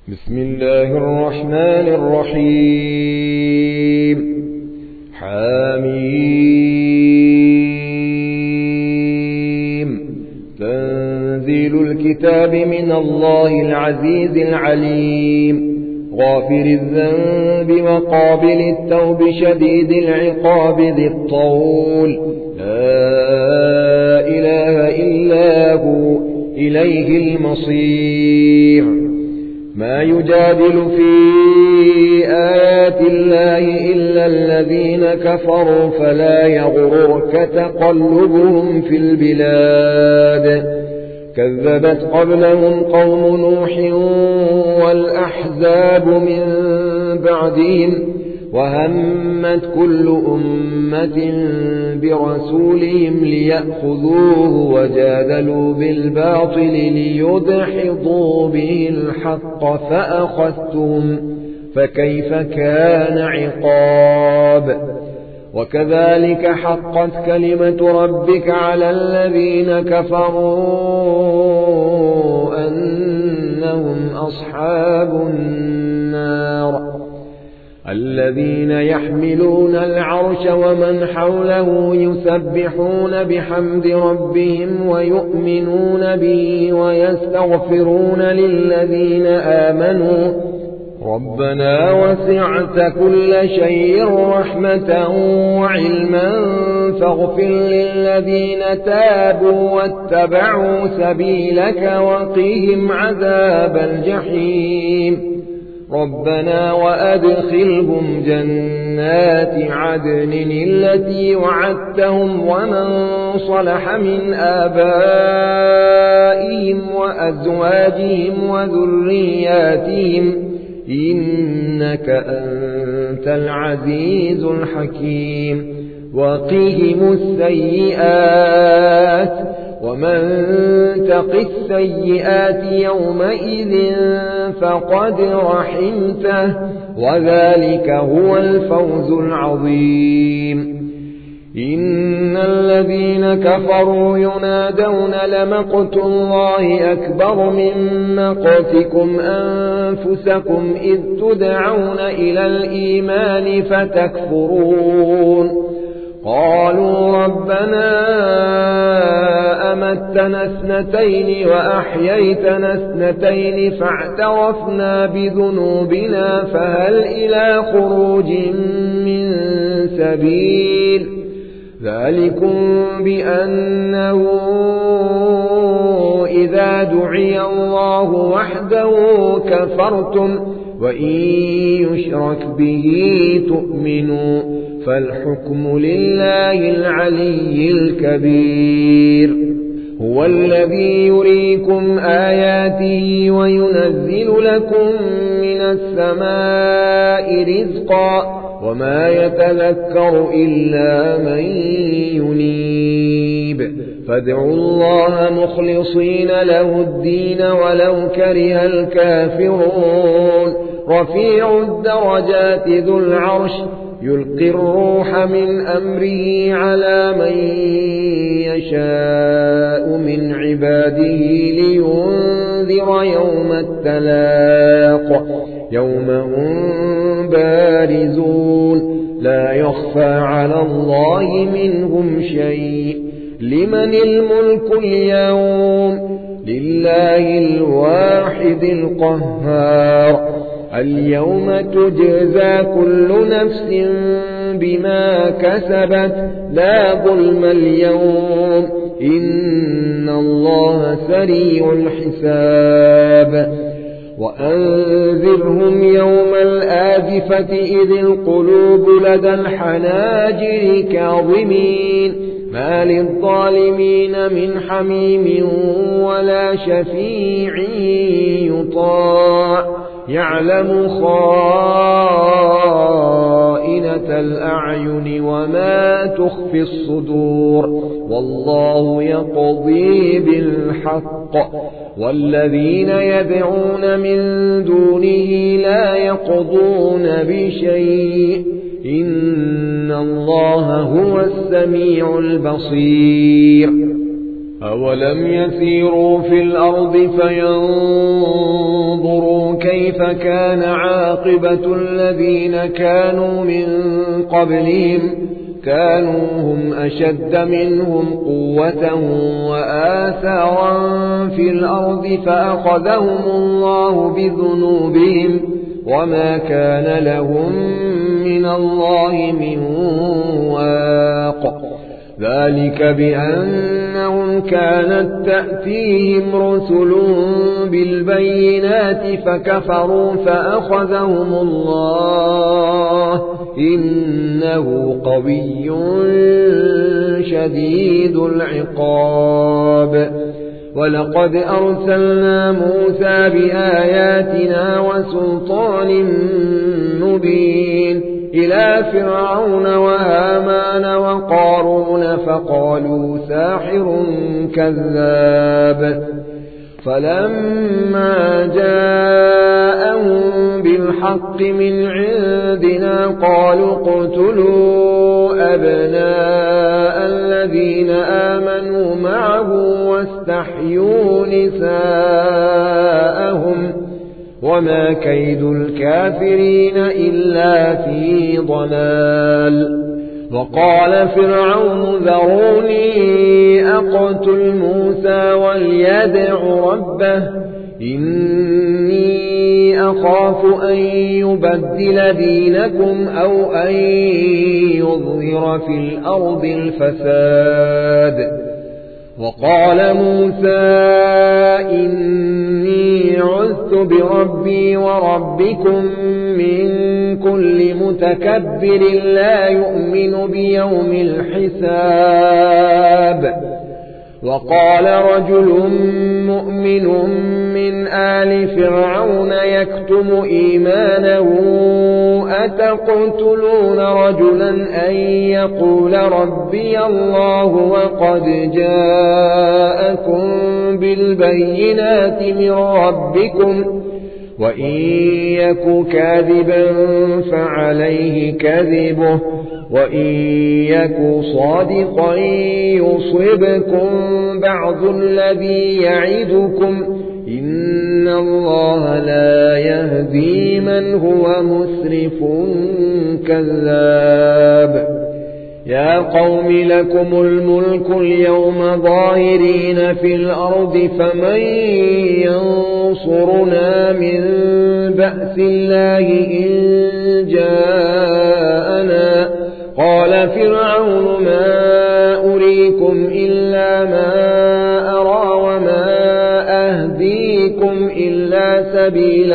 بسم الله الرحمن الرحيم. حميم. تنزيل الكتاب من الله العزيز العليم، غافر الذنب وقابل التوب شديد العقاب ذي الطول، لا إله إلا هو إليه المصير. ما يجادل في آيات الله إلا الذين كفروا فلا يغررك تقلبهم في البلاد. كذبت قبلهم قوم نوح والأحزاب من بعدهم، وهمت كل أمة برسولهم ليأخذوه وجادلوا بالباطل ليدحضوا به الحق فأخذتهم، فكيف كان عقاب. وكذلك حقت كلمة ربك على الذين كفروا أنهم أصحاب النار. الذين يحملون العرش ومن حوله يسبحون بحمد ربهم ويؤمنون به ويستغفرون للذين آمنوا ربنا وسعت كل شيء رحمة وعلما فاغفر للذين تابوا واتبعوا سبيلك وقهم عذاب الجحيم. ربنا وأدخلهم جنات عدن التي وعدتهم ومن صلح من آبائهم وأزواجهم وذرياتهم إنك أنت العزيز الحكيم. وقهم السيئات ومن تق السيئات يومئذ فقد رحمته وذلك هو الفوز العظيم. إن الذين كفروا ينادون لمقت الله أكبر من مقتكم أنفسكم إذ تدعون إلى الإيمان فتكفرون. قالوا ربنا أمتنا اثنتين وأحييتنا اثنتين فاعترفنا بذنوبنا فهل إلى خروج من سبيل. ذلكم بأنه إذا دعي الله وحده كفرتم وإن يشرك به تؤمنوا فالحكم لله العلي الكبير. هو الذي يريكم آياته وينزل لكم من السماء رزقا وما يتذكر إلا من ينيب. فادعوا الله مخلصين له الدين ولو كره الكافرون. رفيع الدرجات ذو العرش يلقي الروح من أمره على من يشاء من عباده لينذر يوم التلاق يوم هم بارزون لا يخفى على الله منهم شيء. لمن الملك اليوم؟ لله الواحد القهار. اليوم تجزى كل نفس بما كسبت لا ظلم اليوم إن الله سريع الحساب. وأنذرهم يوم الآزفة إذ القلوب لدى الحناجر كاظمين ما للظالمين من حميم ولا شفيع يطاع يعلم خائنة الأعين وما تخفي الصدور والله يقضي بالحق والذين يدعون من دونه لا يقضون بشيء إن الله هو السميع البصير. أولم يسيروا في الأرض فينظروا كيف كيف كان عاقبة الذين كانوا من قبلهم كانوا هم أشد منهم قوة وآثارا في الأرض فأخذهم الله بذنوبهم وما كان لهم من الله من واق ذلك بأنهم كانت تأتيهم رسل بالبينات فكفروا فأخذهم الله إنه قوي شديد العقاب ولقد أرسلنا موسى بآياتنا وسلطان مبين إلى فرعون وهامان وقارون فقالوا ساحر كذاب فلما جاءهم بالحق من عندنا قالوا اقتلوا أبناء الذين آمنوا معه واستحيوا نساءهم وما كيد الكافرين إلا في ضلال وقال فرعون ذروني أقتل موسى وليدع ربه إني أخاف أن يبدل دينكم أو أن يظهر في الأرض الفساد وقال موسى إني عذت بربي وربكم من كل متكبر لا يؤمن بيوم الحساب وقال رجل مؤمن من آل فرعون يكتم إيمانه أتقتلون رجلا أن يقول ربي الله وقد جاءكم بالبينات من ربكم وإن يك كاذبا فعليه كذبه وإن يك صادقا يصبكم بعض الذي يعدكم إن الله لا يهدي من هو مسرف كذاب يا قوم لكم الملك اليوم ظاهرين في الأرض فمن ينصرنا من بأس الله إن جاءنا قال فرعون ما أريكم إلا ما أرى وما أهديكم إلا سبيل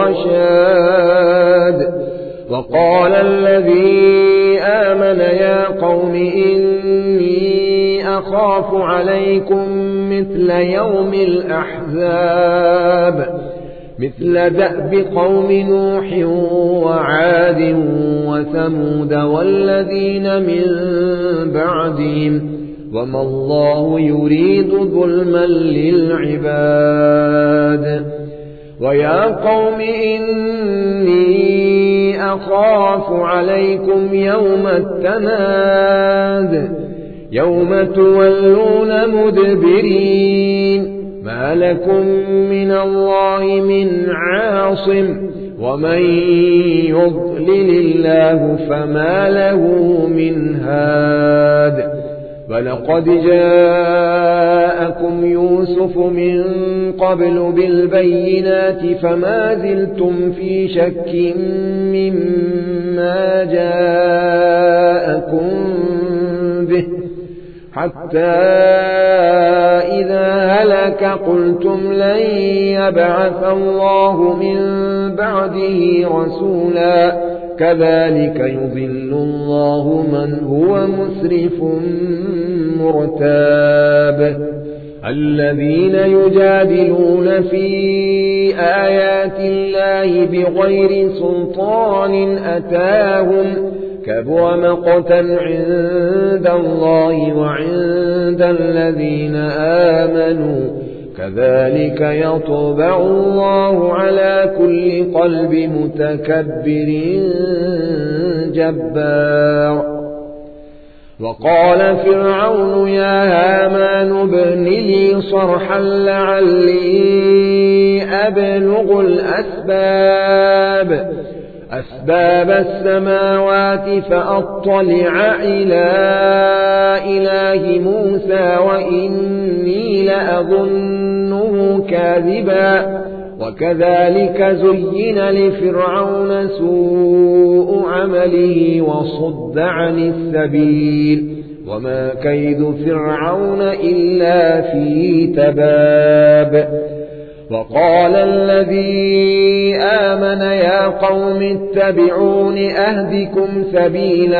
الرشاد وقال الذي آمن يا قوم إني أخاف عليكم مثل يوم الأحزاب مثل دأب قوم نوح وعاد وثمود والذين من بعدهم وما الله يريد ظلما للعباد ويا قوم إني أخاف عليكم يوم التناد يوم تولون مدبرين ما لكم من الله من عاصم ومن يضلل الله فما له من هاد ولقد جاءكم يوسف من قبل بالبينات فما زلتم في شك مما جاءكم به حتى إذا هلك قلتم لن يبعث الله من بعده رسولا كذلك يضل الله من هو مسرف مرتاب الذين يجادلون في آيات الله بغير سلطان أتاهم كبر مقتا عند الله وعند الذين آمنوا كذلك يطبع الله على كل قلب متكبر جبار وقال فرعون يا هامان ابن لي صرحا لعلي أبلغ أسباب السماوات فأطلع إلى إله موسى وإني لأظنه كاذبا وكذلك زين لفرعون سوء عمله وصد عن السبيل وما كيد فرعون إلا في تباب. وقال الذي آمن يا قوم اتبعون أهدكم سبيل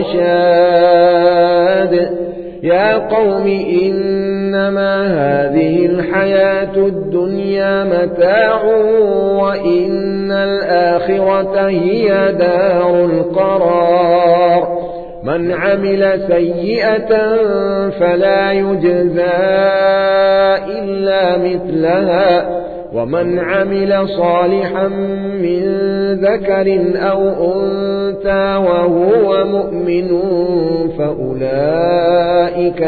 الرشاد يا قوم إنما هذه الحياة الدنيا متاع وإن الآخرة هي دار القرار من عمل سيئة فلا يجزى إلا مثلها ومن عمل صالحا من ذكر أو أنثى وهو مؤمن فأولئك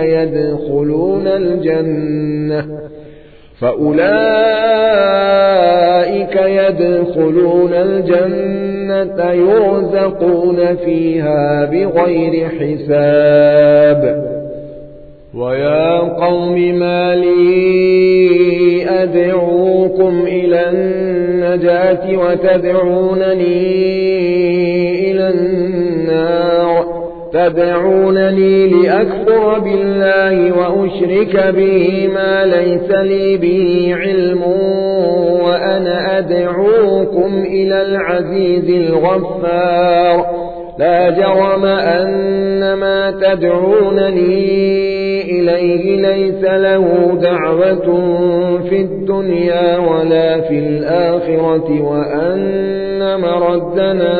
يدخلون الجنة يرزقون فيها بغير حساب. ويا قوم ما لي أدعوكم إلى النجاة وتدعونني إلى النار تدعونني لأكفر بالله وأشرك به ما ليس لي به علم وأنا أدعوكم إلى العزيز الغفار لا جرم أن ما تدعونني إليه ليس له دعوة في الدنيا ولا في الآخرة وأن مردنا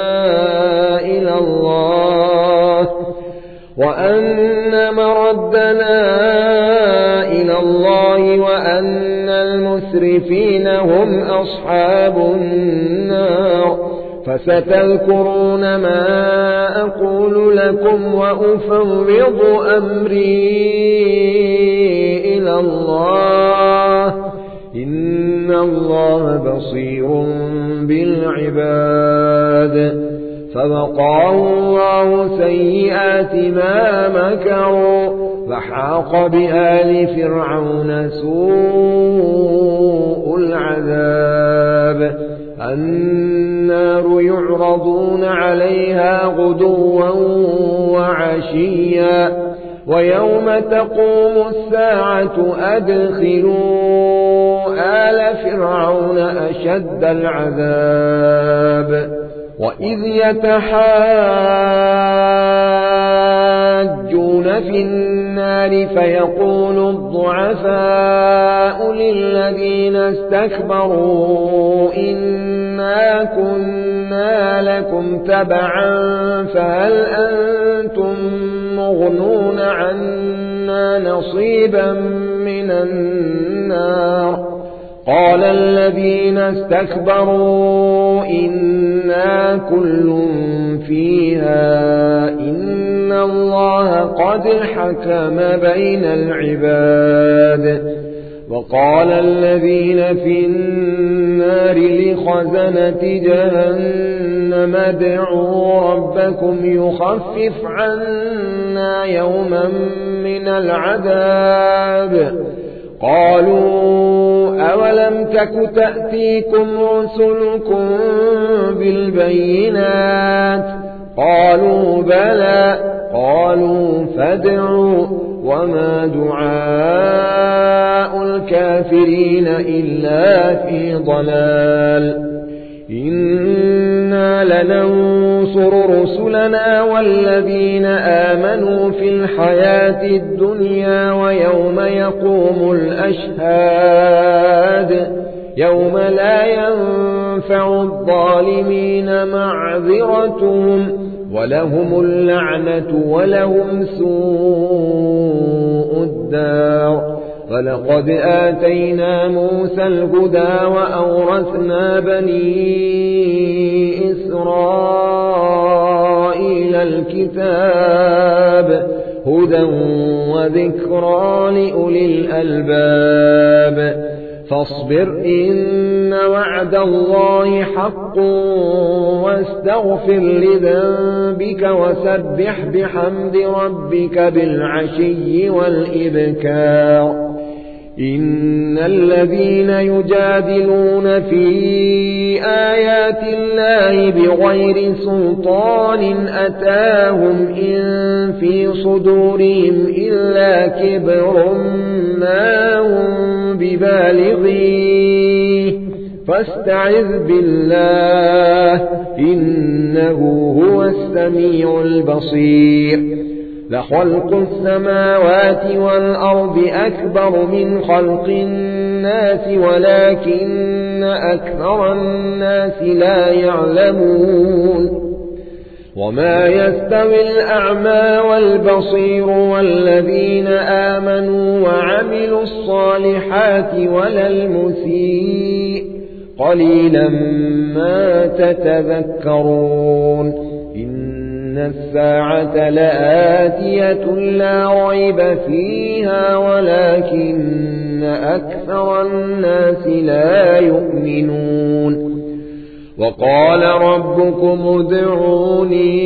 إلى الله وأن المسرفين هم أصحاب النار فستذكرون ما أقول لكم وأفوض أمري إلى الله إن الله بصير بالعباد. فوقاه الله سيئات ما مكروا فحاق بآل فرعون سوء العذاب النار يعرضون عليها غدوا وعشيا ويوم تقوم الساعة أدخلوا آل فرعون أشد العذاب. وإذ يتحاجون في النار فيقول الضعفاء للذين استكبروا إنا كنا لكم تبعا فهل أنتم مغنون عنا نصيبا من النار قال الذين استكبروا إنا كل فيها إن الله قد حكم بين العباد. وقال الذين في النار لخزنة جهنم ادعوا ربكم يخفف عنا يوما من العذاب قالوا أولم تك تأتيكم رسلكم بالبينات قالوا بلى قالوا فادعوا وما دعاء الكافرين إلا في ضلال. إنا لننصر رسلنا والذين آمنوا في الحياة الدنيا ويوم يقوم الأشهاد يوم لا ينفع الظالمين معذرتهم ولهم اللعنة ولهم سوء الدار. ولقد آتينا موسى الهدى وأورثنا بني إسرائيل الكتاب هدى وذكرى لأولي الألباب فاصبر إن وعد الله حق واستغفر لذنبك وسبح بحمد ربك بالعشي والإبكار إن الذين يجادلون في آيات الله بغير سلطان أتاهم إن في صدورهم إلا كبر ما هم ببالغيه فاستعذ بالله إنه هو السميع البصير لخلق السماوات والأرض أكبر من خلق الناس ولكن أكثر الناس لا يعلمون وما يستوي الأعمى والبصير والذين آمنوا وعملوا الصالحات ولا المسيء قليلا ما تتذكرون إن الساعة لآتية لا ريب فيها ولكن أكثر الناس لا يؤمنون وقال ربكم ادعوني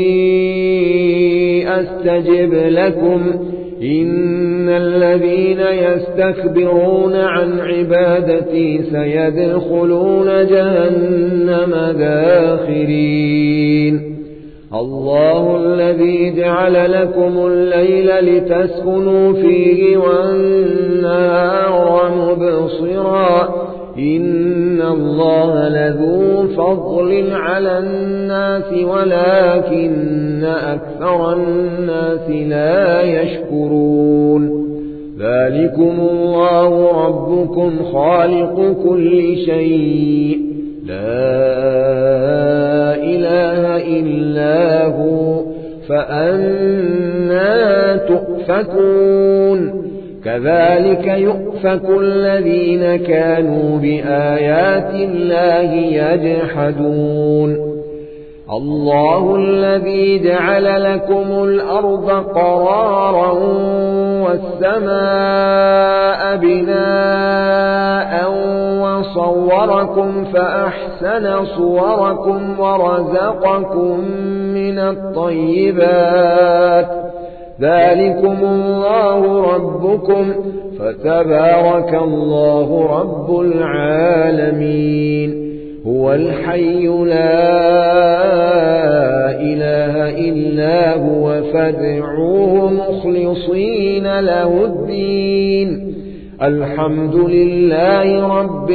أستجب لكم إن الذين يستكبرون عن عبادتي سيدخلون جهنم داخرين الله الذي جعل لكم الليل لتسكنوا فيه والنهار مبصرا إن الله لذو فضل على الناس ولكن أكثر الناس لا يشكرون ذلكم الله ربكم خالق كل شيء لا إله إلا هو فأنى تؤفكون كذلك يؤفك الذين كانوا بآيات الله يجحدون الله الذي جعل لكم الأرض قرارا والسماء بناء وصوركم فأحسن صوركم ورزقكم من الطيبات ذلكم الله ربكم فتبارك الله رب العالمين هو الحي لا إله إلا هو فادعوه مخلصين له الدين الحمد لله رب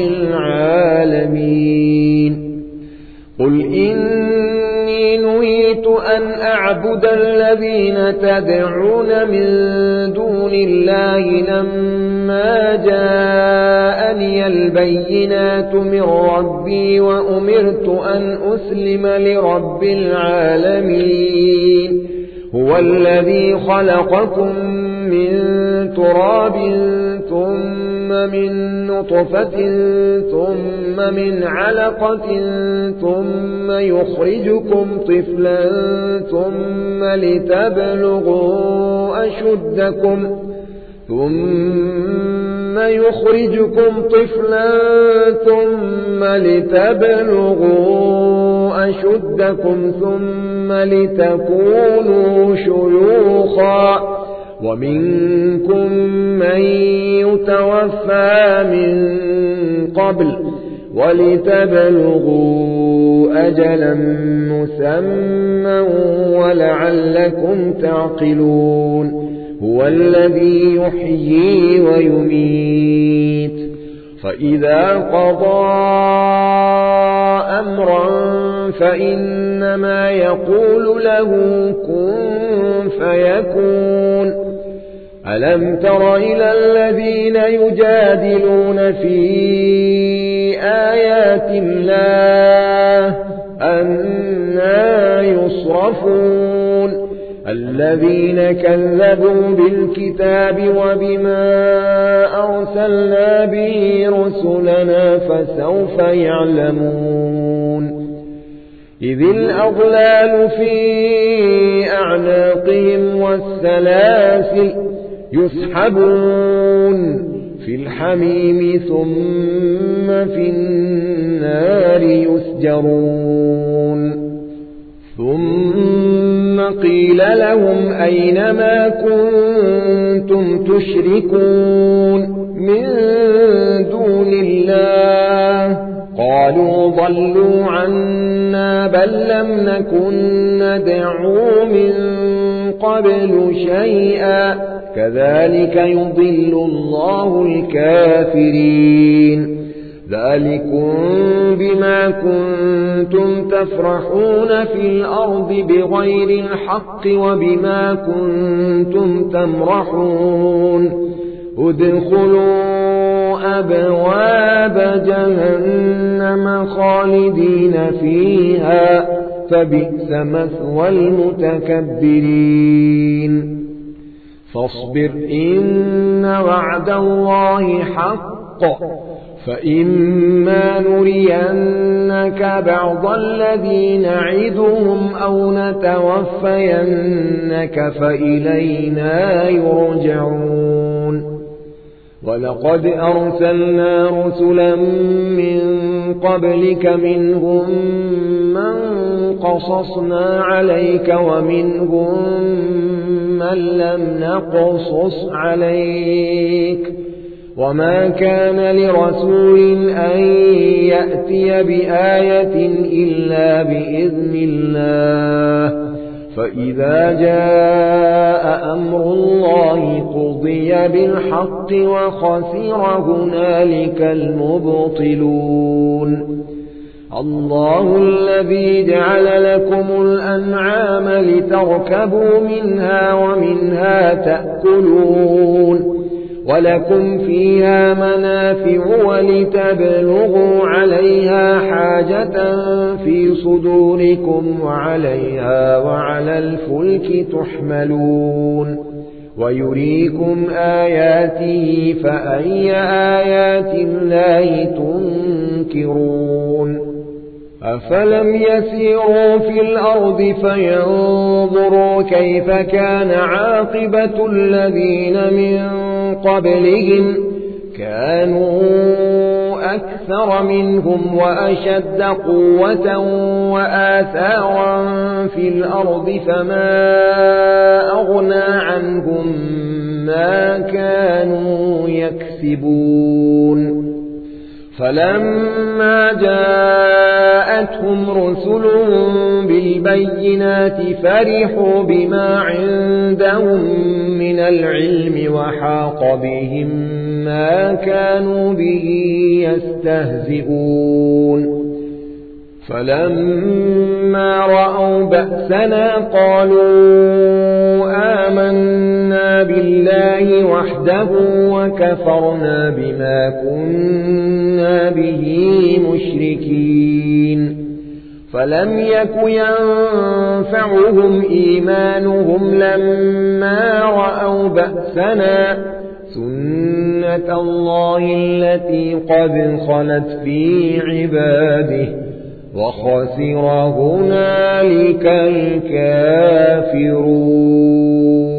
العالمين قل إني نهيت أن أعبد الذين تدعون من دون الله لما جاءني البينات من ربي وأمرت أن أسلم لرب العالمين هو الذي خلقكم من تراب ثم من نطفة ثم من علقة ثم يخرجكم طفلا ثم لتبلغوا أشدكم ثم لتكونوا شيوخا ومنكم من يتوفى من قبل ولتبلغوا أجلا مسمى ولعلكم تعقلون هو الذي يحيي ويميت فإذا قضى أمرا فإنما يقول له كن فيكون ألم تر إلى الذين يجادلون في آيات الله أنى يصرفون الذين كذبوا بالكتاب وبما أرسلنا به رسلنا فسوف يعلمون إذ الأغلال في أعناقهم والسلاسل يسحبون في الحميم ثم في النار يسجرون ثم قيل لهم أين ما كنتم تشركون من دون الله قالوا ضلوا عنا بل لم نكن ندعو من قبل شيئا كذلك يضل الله الكافرين ذلكم بما كنتم تفرحون في الأرض بغير الحق وبما كنتم تمرحون ادخلوا أبواب جهنم خالدين فيها فبئس مثوى المتكبرين فاصبر إن وعد الله حق فإما نرينك بعض الذي نعدهم أو نتوفينك فإلينا يرجعون ولقد أرسلنا رسلا من قبلك منهم من قصصنا عليك ومنهم من لم نقصص عليك وما كان لرسول أن يأتي بآية إلا بإذن الله فإذا جاء أمر الله قضي بالحق وخسر هنالك المبطلون الله الذي جعل لكم الأنعام لتركبوا منها ومنها تأكلون ولكم فيها منافع ولتبلغوا عليها حاجة في صدوركم وعليها وعلى الفلك تحملون ويريكم آياته فأي آيات الله تنكرون أفلم يسيروا في الأرض فينظروا كيف كان عاقبة الذين من قبلهم كانوا أكثر منهم وأشد قوة وآثارا في الأرض فما أغنى عنهم ما كانوا يكسبون فلما جاءتهم رسل بالبينات فرحوا بما عندهم من العلم وحاق بهم ما كانوا به يستهزئون فلما رأوا بأسنا قالوا آمنا بالله وحده وكفرنا بما كنا به مشركين فلم يك ينفعهم إيمانهم لما رأوا بأسنا سنة الله التي قد خلت في عباده وخسر هنالك الكافرون